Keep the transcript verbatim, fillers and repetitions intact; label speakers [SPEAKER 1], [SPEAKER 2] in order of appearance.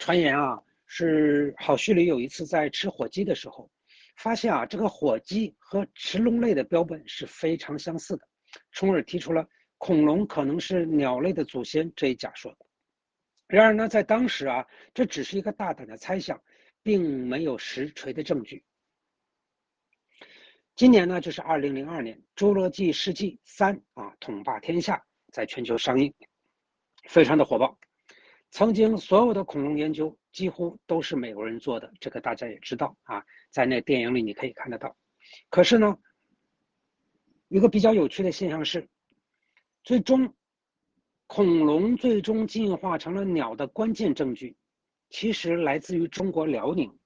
[SPEAKER 1] 传言啊，是郝旭黎有一次在吃火鸡的时候，发现啊，这个火鸡和驰龙类的标本是非常相似的，从而提出了恐龙可能是鸟类的祖先这一假说。然而呢，在当时啊，这只是一个大胆的猜想，并没有实锤的证据。今年呢，就是二零零二年，《侏罗纪世纪三》啊，统霸天下，在全球上映，非常的火爆。曾经所有的恐龙研究几乎都是美国人做的，这个大家也知道啊，在那电影里你可以看得到。可是呢，一个比较有趣的现象是，最终恐龙最终进化成了鸟的关键证据，其实来自于中国辽宁。